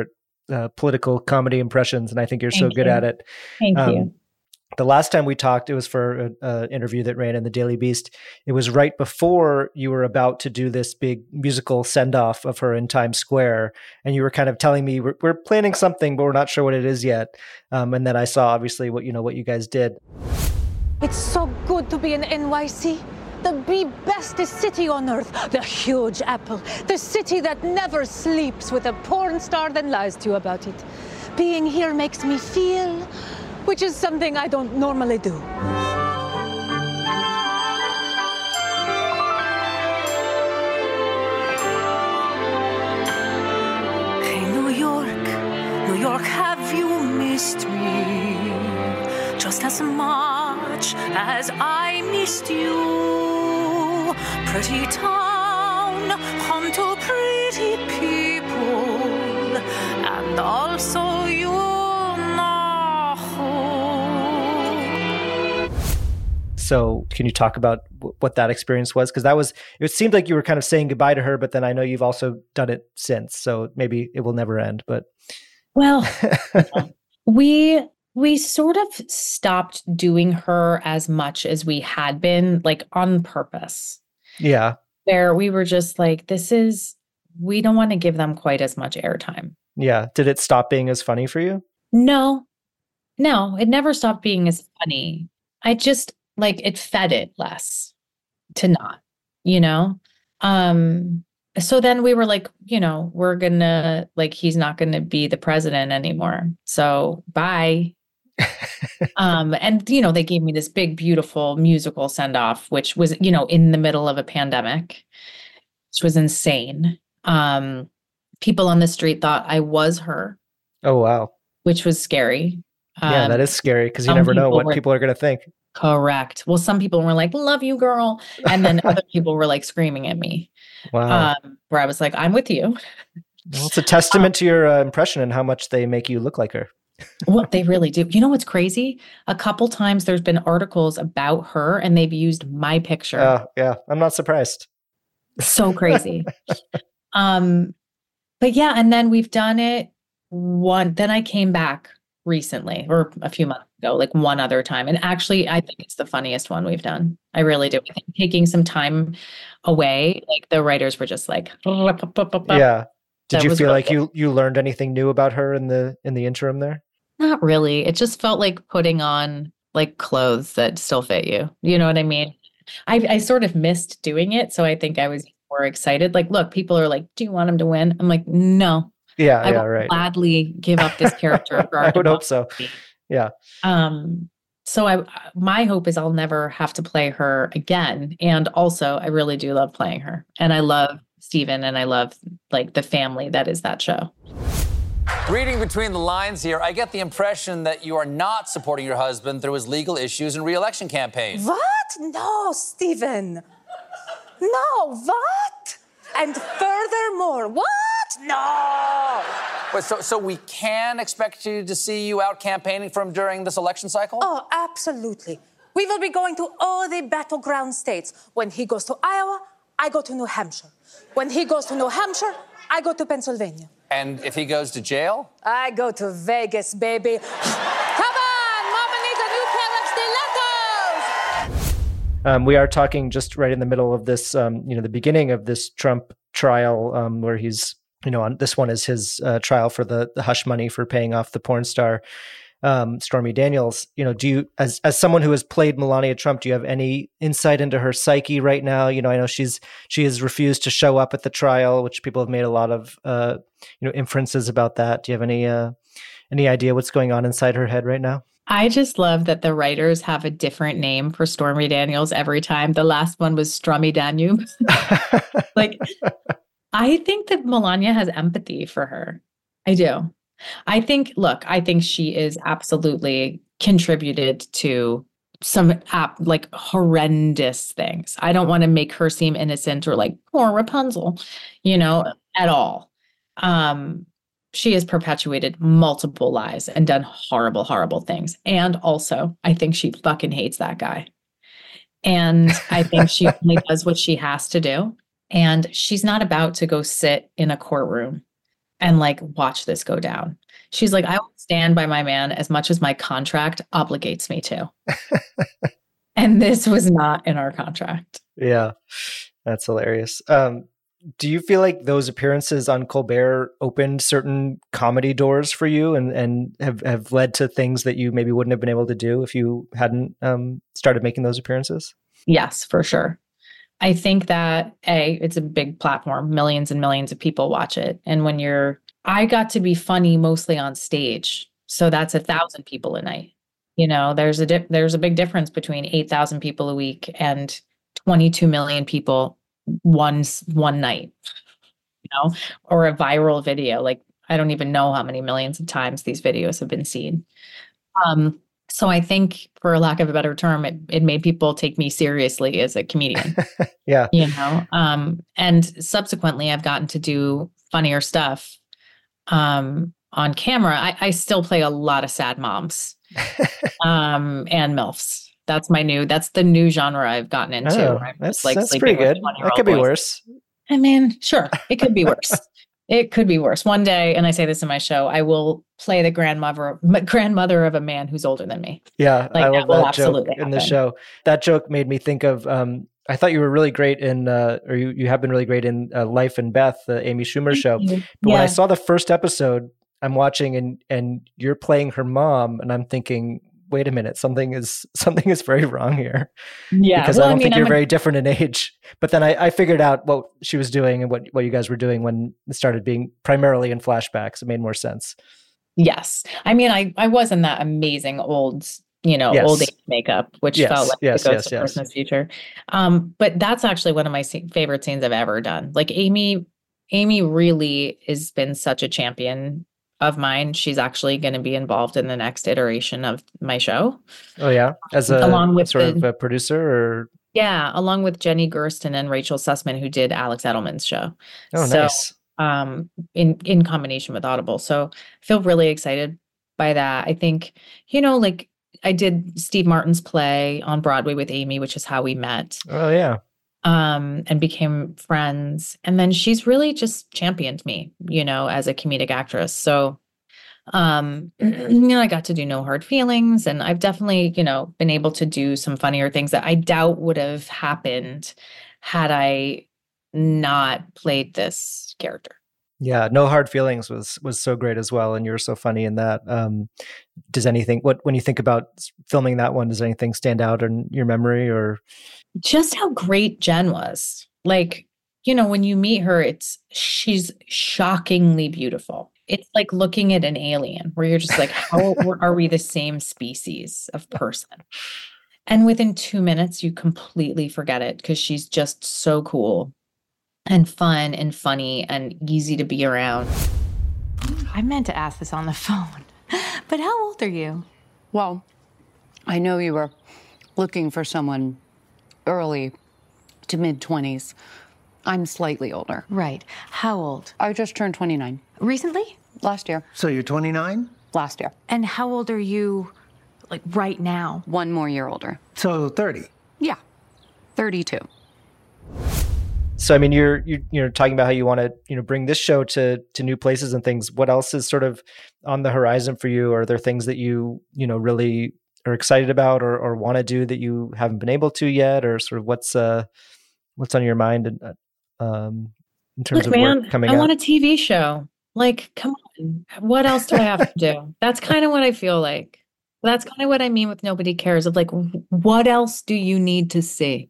uh, political comedy impressions, and I think you're Thank so good you. at it. Thank Um, you. The last time we talked, it was for an interview that ran in the Daily Beast. It was right before you were about to do this big musical send-off of her in Times Square. And you were kind of telling me, we're, we're planning something, but we're not sure what it is yet. Um, and then I saw, obviously, what you know what you guys did. It's so good to be in N Y C. The be bestest city on earth. The huge apple. The city that never sleeps with a porn star that lies to you about it. Being here makes me feel... which is something I don't normally do. Hey, New York, New York, have you missed me? Just as much as I missed you. Pretty town, home to pretty people, and also you. So can you talk about w- what that experience was? Because that was, it seemed like you were kind of saying goodbye to her, but then I know you've also done it since. So maybe it will never end, but. Well, we, we sort of stopped doing her as much as we had been, like on purpose. Yeah. Where we were just like, this is, we don't want to give them quite as much airtime. Yeah. Did it stop being as funny for you? No, no, it never stopped being as funny. I just, like it fed it less to not, you know? Um, so then we were like, you know, we're gonna, like, he's not gonna be the president anymore. So bye. um, and, you know, they gave me this big, beautiful musical send off, which was, you know, in the middle of a pandemic, which was insane. Um, people on the street thought I was her. Oh, wow. Which was scary. Yeah, um, that is scary because you never know what were, people are going to think. Correct. Well, some people were like, love you, girl. And then other people were like screaming at me. Wow. Um, where I was like, I'm with you. Well, it's a testament um, to your uh, impression and how much they make you look like her. What they really do. You know what's crazy? A couple times there's been articles about her and they've used my picture. Oh, uh, yeah. I'm not surprised. So crazy. um, but yeah, and then we've done it one, then I came back recently or a few months ago, like one other time. And actually, I think it's the funniest one we've done. I really do. I think taking some time away, like the writers were just like, yeah. Did you feel like you you learned anything new about her in the in the interim there? Not really. It just felt like putting on like clothes that still fit you. You know what I mean? I I sort of missed doing it, so I think I was more excited. Like, look, people are like, "Do you want him to win?" I'm like, "No." Yeah, I yeah, would right. gladly give up this character. For I would hope so. Yeah. Um. So I, my hope is I'll never have to play her again. And also, I really do love playing her, and I love Steven, and I love like the family that is that show. Reading between the lines here, I get the impression that you are not supporting your husband through his legal issues and re-election campaign. What? No, Steven. No, what? And furthermore, what? No. Wait, so, so we can expect you to see you out campaigning for him during this election cycle? Oh, absolutely. We will be going to all the battleground states. When he goes to Iowa, I go to New Hampshire. When he goes to New Hampshire, I go to Pennsylvania. And if he goes to jail? I go to Vegas, baby. Come on, Mama needs a new pair of stilettos. Um, we are talking just right in the middle of this, um, you know, the beginning of this Trump trial, um, where he's, you know, on this one is his uh, trial for the, the hush money for paying off the porn star, um, Stormy Daniels. You know, do you, as as someone who has played Melania Trump, do you have any insight into her psyche right now? You know, I know she's she has refused to show up at the trial, which people have made a lot of, uh, you know, inferences about that. Do you have any uh, any idea what's going on inside her head right now? I just love that the writers have a different name for Stormy Daniels every time. The last one was Stormy Danube. Like, I think that Melania has empathy for her. I do. I think, look, I think she is absolutely contributed to some ap- like horrendous things. I don't want to make her seem innocent or like poor Rapunzel, you know, at all. Um, she has perpetuated multiple lies and done horrible, horrible things. And also, I think she fucking hates that guy. And I think she only does what she has to do. And she's not about to go sit in a courtroom and like watch this go down. She's like, I will stand by my man as much as my contract obligates me to. And this was not in our contract. Yeah, that's hilarious. Um, do you feel like those appearances on Colbert opened certain comedy doors for you and, and have, have led to things that you maybe wouldn't have been able to do if you hadn't um, started making those appearances? Yes, for sure. I think that A, it's a big platform. Millions and millions of people watch it. And when you're, I got to be funny mostly on stage. So that's a thousand people a night. You know, there's a, di- there's a big difference between eight thousand people a week and twenty-two million people one, one night, you know, or a viral video. Like, I don't even know how many millions of times these videos have been seen. Um, So I think, for lack of a better term, it, it made people take me seriously as a comedian. Yeah. You know, um, and subsequently I've gotten to do funnier stuff um, on camera. I, I still play a lot of sad moms um, and MILFs. That's my new, that's the new genre I've gotten into. Oh, I'm that's just, like, that's sleeping pretty with good. twenty-year-old That could be boys. worse. I mean, sure, it could be worse. It could be worse. One day, and I say this in my show, I will play the grandmother grandmother of a man who's older than me. Yeah, Like, I that love will that joke absolutely in the happen. show. That joke made me think of, um, I thought you were really great in, uh, or you, you have been really great in uh, Life and Beth, the Amy Schumer show. you. But when I Yeah. saw the first episode, I'm watching and and you're playing her mom, and I'm thinking, wait a minute, something is something is very wrong here. Yeah, Because well, I I don't mean, think you're I'm a- very different in age. But then I, I figured out what she was doing and what, what you guys were doing when it started being primarily in flashbacks. It made more sense. Yes. I mean, I, I was in that amazing old, you know, Yes. old age makeup, which Yes, felt like yes, the ghost yes, of yes. Christmas Future. Um, but that's actually one of my se- favorite scenes I've ever done. Like Amy, Amy really has been such a champion of mine. She's actually going to be involved in the next iteration of my show. Oh yeah, as a Along with sort the- of a producer, or Yeah, along with Jenny Gersten and Rachel Sussman, who did Alex Edelman's show. oh So, nice. um, in in combination with Audible. So I feel really excited by that. I think, you know, like I did Steve Martin's play on Broadway with Amy, which is how we met, Oh yeah, um, and became friends. And then she's really just championed me, you know, as a comedic actress. So, um, you know, I got to do No Hard Feelings, and I've definitely, you know, been able to do some funnier things that I doubt would have happened had I not played this character. yeah. No Hard Feelings was was so great as well, and you were so funny in that. Um, does anything what when you think about filming that one, does anything stand out in your memory or? Just how great Jen was. Like, you know, when you meet her, it's she's shockingly beautiful. It's like looking at an alien where you're just like, how are we the same species of person? And within two minutes, you completely forget it because she's just so cool and fun and funny and easy to be around. I meant to ask this on the phone, but how old are you? Well, I know you were looking for someone early to mid-twenties. I'm slightly older. Right. How old? I just turned twenty-nine. Recently? Last year. So you're twenty-nine? Last year. And how old are you, like, right now? One more year older. So thirty? Yeah. thirty-two. So I mean, you're you you're talking about how you want to you know bring this show to to new places and things. What else is sort of on the horizon for you? Are there things that you you know really are excited about or or want to do that you haven't been able to yet, or sort of what's uh what's on your mind and uh, um in terms Look, of man, work coming I out? want a T V show. Like, come on. What else do I have to do? That's kind of what I feel like. That's kind of what I mean with nobody cares. Of like, w- what else do you need to see?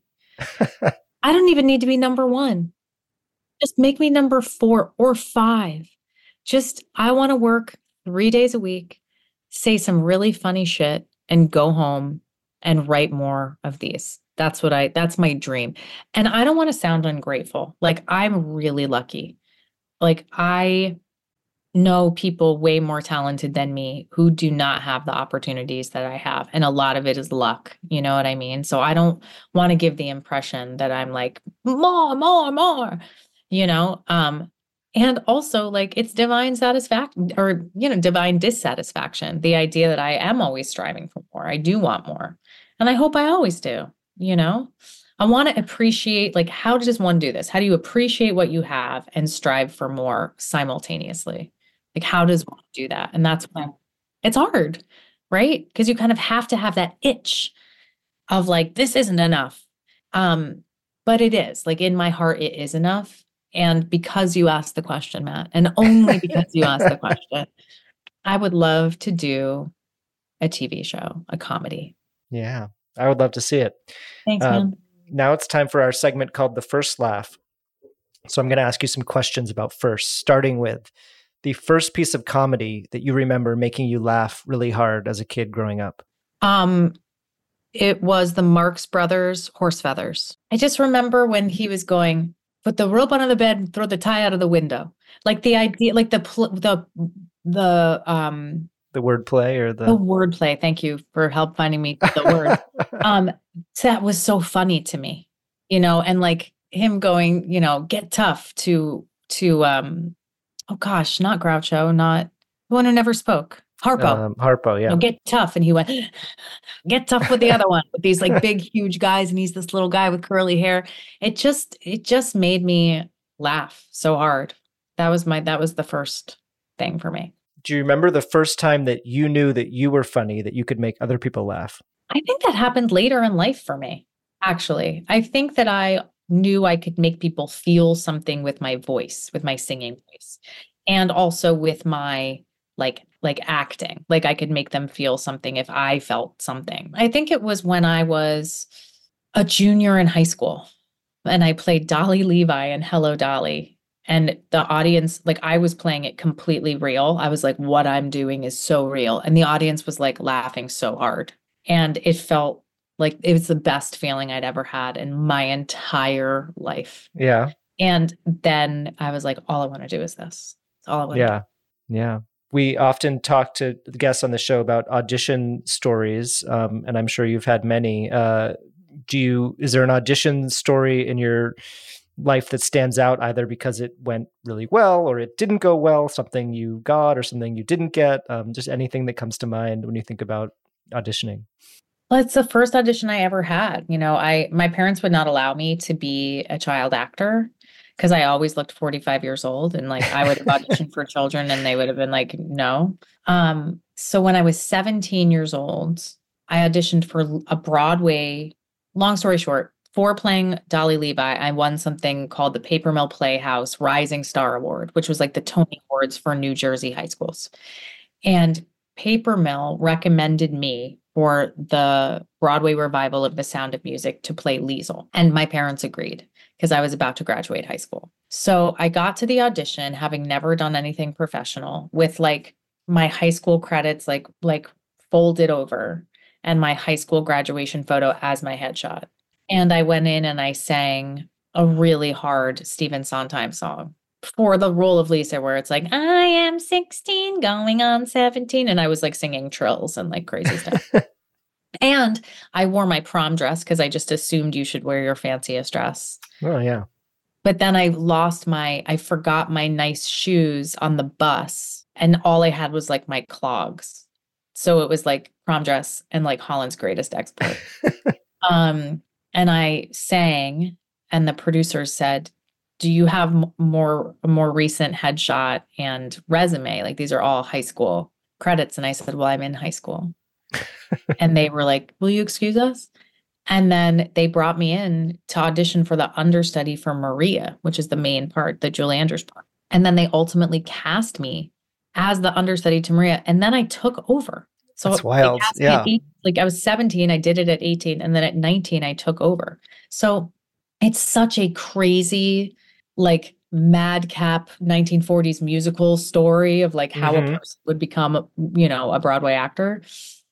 I don't even need to be number one. Just make me number four or five. Just, I want to work three days a week, say some really funny shit, and go home and write more of these. That's what I, that's my dream. And I don't want to sound ungrateful. Like, I'm really lucky. Like, I know people way more talented than me who do not have the opportunities that I have. And a lot of it is luck. You know what I mean? So I don't want to give the impression that I'm like, more, more, more, you know? Um, and also like it's divine satisfaction or, you know, divine dissatisfaction. The idea that I am always striving for more. I do want more. And I hope I always do, you know? I want to appreciate, like, how does one do this? How do you appreciate what you have and strive for more simultaneously? Like, how does one do that? And that's when it's hard, right? Because you kind of have to have that itch of like, this isn't enough. Um, but it is. Like, in my heart, it is enough. And because you asked the question, Matt, and only because you asked the question, I would love to do a T V show, a comedy. Yeah, I would love to see it. Thanks, uh, man. Now it's time for our segment called The First Laugh. So I'm going to ask you some questions about first, starting with the first piece of comedy that you remember making you laugh really hard as a kid growing up. Um, it was the Marx Brothers Horse Feathers. I just remember when he was going, put the rope under the bed and throw the tie out of the window. Like the idea, like the, pl- the, the, um, the wordplay or the... The wordplay. Thank you for help finding me the word. um, that was so funny to me, you know, and like him going, you know, get tough to, to, um, oh gosh, not Groucho, not the one who never spoke. Harpo. Um, Harpo, yeah. No, get tough. And he went, get tough with the other one, with these like big, huge guys. And he's this little guy with curly hair. It just, it just made me laugh so hard. That was my, that was the first thing for me. Do you remember the first time that you knew that you were funny, that you could make other people laugh? I think that happened later in life for me, actually. I think that I knew I could make people feel something with my voice, with my singing voice, and also with my like like acting. Like I could make them feel something if I felt something. I think it was when I was a junior in high school and I played Dolly Levi in Hello, Dolly. And the audience, like I was playing it completely real. I was like, what I'm doing is so real. And the audience was like laughing so hard. And it felt like it was the best feeling I'd ever had in my entire life. Yeah. And then I was like, all I want to do is this. That's all I want to Yeah. do. Yeah. We often talk to the guests on the show about audition stories. Um, and I'm sure you've had many. Uh, do you, is there an audition story in your life that stands out either because it went really well or it didn't go well, something you got or something you didn't get? Um, just anything that comes to mind when you think about auditioning. Well, it's the first audition I ever had. You know, I, my parents would not allow me to be a child actor because I always looked forty-five years old, and like I would audition for children and they would have been like, no. Um, so when I was seventeen years old, I auditioned for a Broadway, long story short, for playing Dolly Levi, I won something called the Paper Mill Playhouse Rising Star Award, which was like the Tony Awards for New Jersey high schools. And Paper Mill recommended me for the Broadway revival of The Sound of Music to play Liesl. And my parents agreed because I was about to graduate high school. So I got to the audition having never done anything professional with like my high school credits, like, like folded over, and my high school graduation photo as my headshot. And I went in and I sang a really hard Stephen Sondheim song for the role of Lisa, where it's like, I am sixteen going on seventeen. And I was like singing trills and like crazy stuff. And I wore my prom dress because I just assumed you should wear your fanciest dress. Oh, yeah. But then I lost my, I forgot my nice shoes on the bus. And all I had was like my clogs. So it was like prom dress and like Holland's Greatest Exploit. um, and I sang, and the producers said, do you have m- more, a more recent headshot and resume? Like these are all high school credits. And I said, well, I'm in high school. And they were like, will you excuse us? And then they brought me in to audition for the understudy for Maria, which is the main part, the Julie Andrews part. And then they ultimately cast me as the understudy to Maria. And then I took over. So that's wild. Yeah. eighteen, like I was seventeen, I did it at eighteen. And then at nineteen, I took over. So it's such a crazy, like madcap nineteen forties musical story of like how Mhm. a person would become, you know, a Broadway actor.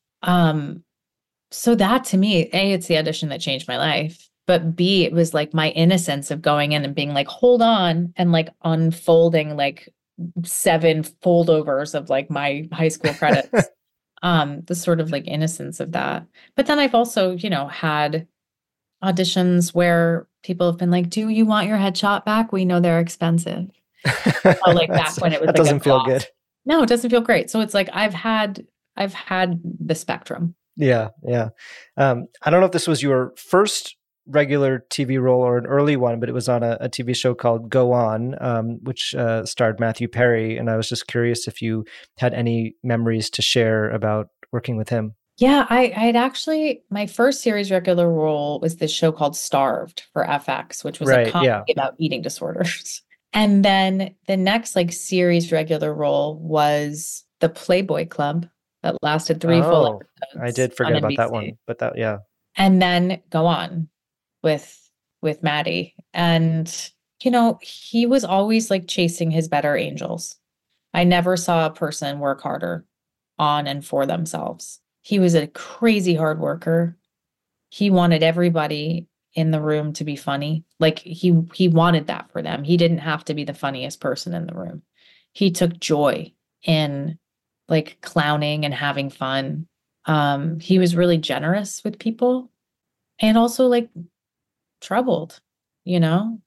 Um, so that to me, A, it's the audition that changed my life, but B, it was like my innocence of going in and being like, hold on, and like unfolding like seven foldovers of like my high school credits. um, the sort of like innocence of that. But then I've also, you know, had auditions where people have been like, do you want your headshot back? We know they're expensive. So like back when it was that like doesn't a feel boss. good. No, it doesn't feel great. So it's like I've had I've had the spectrum. Yeah, yeah. Um, I don't know if this was your first regular T V role or an early one, but it was on a, a T V show called Go On, um, which uh, starred Matthew Perry. And I was just curious if you had any memories to share about working with him. Yeah, I I'd actually, my first series regular role was this show called Starved for F X, which was Right, a comedy yeah. about eating disorders. And then the next like series regular role was the Playboy Club that lasted three full Oh, episodes. I did forget on about that N B C. one, but that, yeah. And then Go On with with Maddie. And you know, he was always like chasing his better angels. I never saw a person work harder on and for themselves. He was a crazy hard worker. He wanted everybody in the room to be funny. Like he he wanted that for them. He didn't have to be the funniest person in the room. He took joy in like clowning and having fun. Um, he was really generous with people and also like troubled, you know?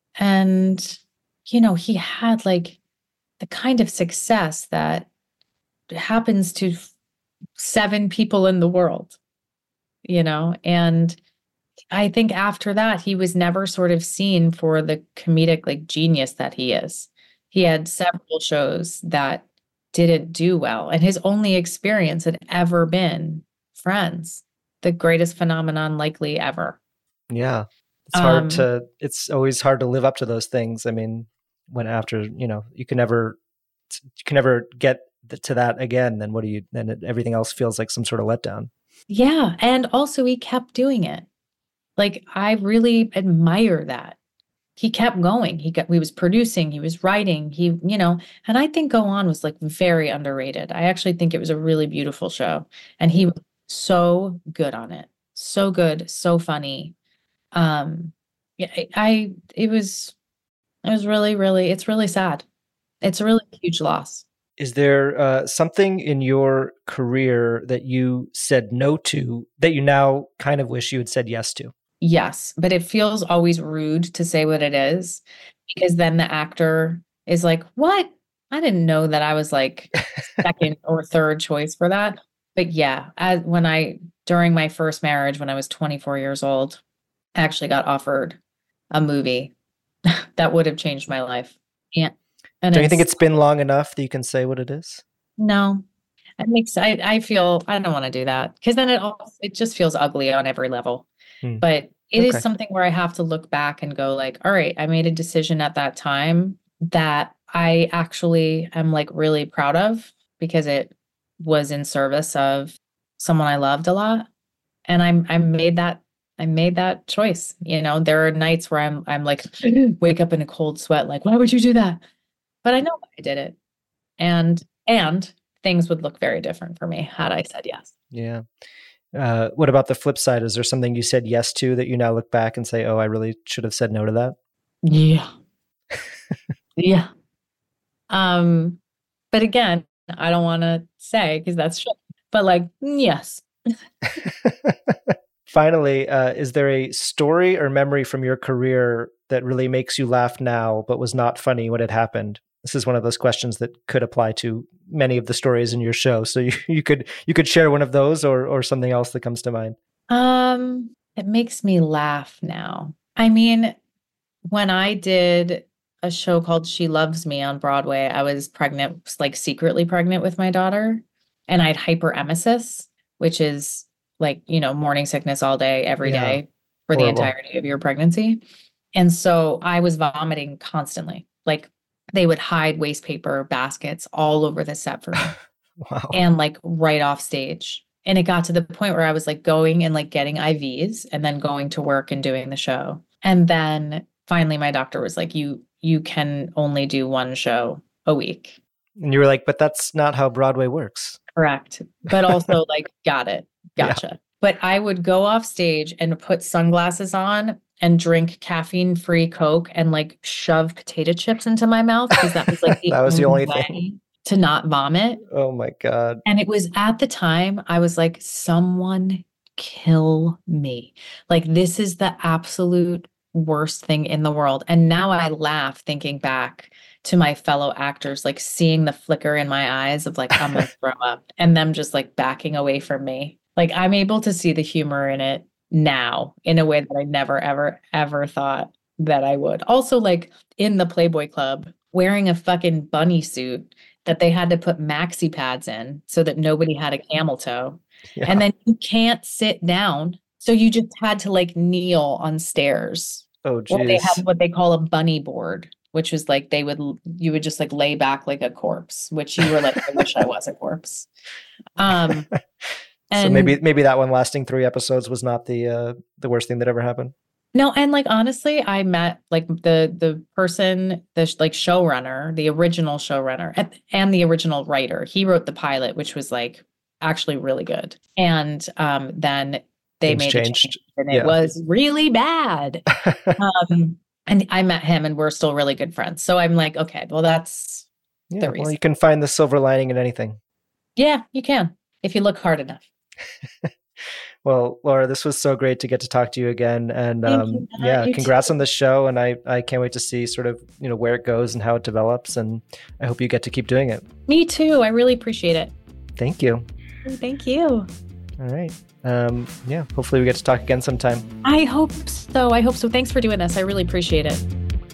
And, you know, he had like the kind of success that happens to f- seven people in the world, you know? And I think after that, he was never sort of seen for the comedic like genius that he is. He had several shows that didn't do well, and his only experience had ever been Friends, the greatest phenomenon likely ever. Yeah. It's hard Um, to, it's always hard to live up to those things. I mean, when after, you know, you can never, you can never get th- to that again. Then what do you, then it, everything else feels like some sort of letdown. Yeah. And also he kept doing it. Like, I really admire that. He kept going. He got, he was producing, he was writing, he, you know, and I think Go On was like very underrated. I actually think it was a really beautiful show, and he was so good on it. So good, so funny. Um, yeah, I, I it was, it was really, really, it's really sad. It's a really huge loss. Is there uh, something in your career that you said no to that you now kind of wish you had said yes to? Yes, but it feels always rude to say what it is, because then the actor is like, what? I didn't know that I was like second or third choice for that. But yeah, as when I, during my first marriage, when I was twenty-four years old, I actually got offered a movie that would have changed my life. Yeah. And Don't you think it's been long enough that you can say what it is? No, it makes, I, I feel, I don't want to do that, because then it all, it just feels ugly on every level. Hmm. But it Okay. is something where I have to look back and go like, all right, I made a decision at that time that I actually am like really proud of, because it was in service of someone I loved a lot. And I'm, I made that, I made that choice. You know, there are nights where I'm, I'm like, wake up in a cold sweat, like, why would you do that? But I know why I did it. And, and things would look very different for me had I said yes. Yeah. Uh, what about the flip side? Is there something you said yes to that you now look back and say, oh, I really should have said no to that? Yeah. Yeah. Um, but again, I don't want to say, because that's shit. But like, yes. Finally, uh, is there a story or memory from your career that really makes you laugh now, but was not funny when it happened? This is one of those questions that could apply to many of the stories in your show. So you, you could you could share one of those, or or something else that comes to mind. Um, it makes me laugh now. I mean, when I did a show called She Loves Me on Broadway, I was pregnant, like secretly pregnant with my daughter, and I had hyperemesis, which is like, you know, morning sickness all day, every Yeah. day for Horrible. the entirety of your pregnancy. And so I was vomiting constantly. Like, they would hide waste paper baskets all over the set for me. Wow. And like right off stage. And it got to the point where I was like going and like getting I Vs and then going to work and doing the show. And then finally my doctor was like, you, you can only do one show a week. And you were like, but that's not how Broadway works. Correct. But also like, got it. Gotcha. But I would go off stage and put sunglasses on and drink caffeine-free Coke and like shove potato chips into my mouth, because that was like the, That was the only way thing. to not vomit. Oh my God. And it was at the time I was like, someone kill me. Like, this is the absolute worst thing in the world. And now I laugh thinking back to my fellow actors, like seeing the flicker in my eyes of like, I'm going to throw up, and them just like backing away from me. Like, I'm able to see the humor in it now in a way that I never, ever, ever thought that I would. Also, like in the Playboy Club, wearing a fucking bunny suit that they had to put maxi pads in so that nobody had a camel toe. Yeah. And then you can't sit down. So you just had to like kneel on stairs. Oh, geez. Or they have what they call a bunny board, which was like they would, you would just like lay back like a corpse, which you were like, I wish I was a corpse. Um, and so maybe maybe that one lasting three episodes was not the uh, the worst thing that ever happened. No, and like honestly, I met like the the person, the like showrunner, the original showrunner, and, and the original writer. He wrote the pilot, which was like actually really good. And um, then they Things made changed. a change, and Yeah. it was really bad. um, and I met him, and we're still really good friends. So I'm like, okay, well, that's Yeah, the reason. well, you can find the silver lining in anything. Yeah, you can if you look hard enough. Well, Laura, this was so great to get to talk to you again. And Thank um, you, Matt. yeah, You congrats too. on the show. And I, I can't wait to see sort of, you know, where it goes and how it develops. And I hope you get to keep doing it. Me too. I really appreciate it. Thank you. Thank you. All right. Um, yeah, hopefully we get to talk again sometime. I hope so. I hope so. Thanks for doing this. I really appreciate it.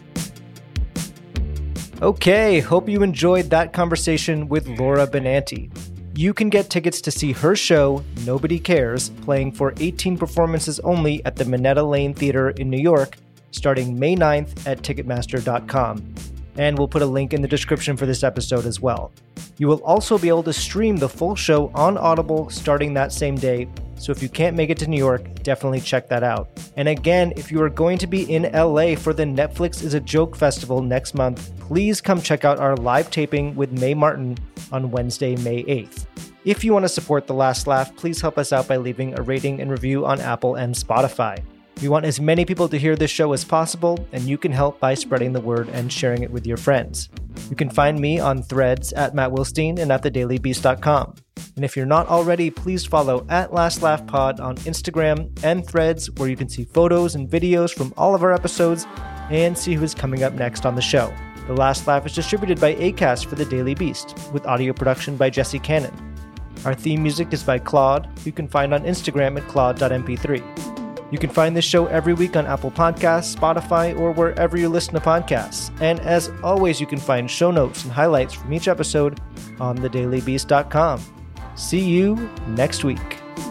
Okay, hope you enjoyed that conversation with Laura Benanti. You can get tickets to see her show, Nobody Cares, playing for eighteen performances only at the Minetta Lane Theater in New York, starting May ninth at Ticketmaster dot com. And we'll put a link in the description for this episode as well. You will also be able to stream the full show on Audible starting that same day, so if you can't make it to New York, definitely check that out. And again, if you are going to be in L A for the Netflix is a Joke Festival next month, please come check out our live taping with Mae Martin on Wednesday, May eighth. If you want to support The Last Laugh, please help us out by leaving a rating and review on Apple and Spotify. We want as many people to hear this show as possible, and you can help by spreading the word and sharing it with your friends. You can find me on Threads at Matt Wilstein and at the daily beast dot com. And if you're not already, please follow at Last Laugh Pod on Instagram and Threads, where you can see photos and videos from all of our episodes and see who's coming up next on the show. The Last Laugh is distributed by Acast for the Daily Beast, with audio production by Jesse Cannon. Our theme music is by Claude, who you can find on Instagram at claude dot m p three. You can find this show every week on Apple Podcasts, Spotify, or wherever you listen to podcasts. And as always, you can find show notes and highlights from each episode on the daily beast dot com. See you next week.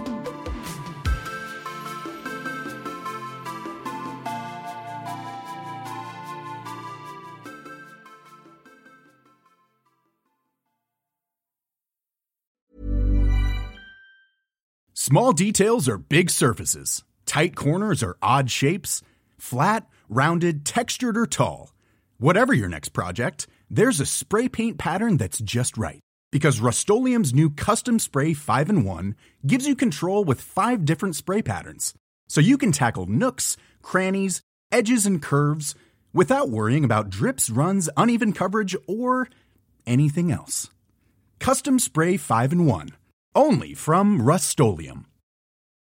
Small details are big surfaces. Tight corners are odd shapes. Flat, rounded, textured, or tall. Whatever your next project, there's a spray paint pattern that's just right. Because Rust-Oleum's new Custom Spray five in one gives you control with five different spray patterns. So you can tackle nooks, crannies, edges, and curves without worrying about drips, runs, uneven coverage, or anything else. Custom Spray five in one. Only from Rust-Oleum.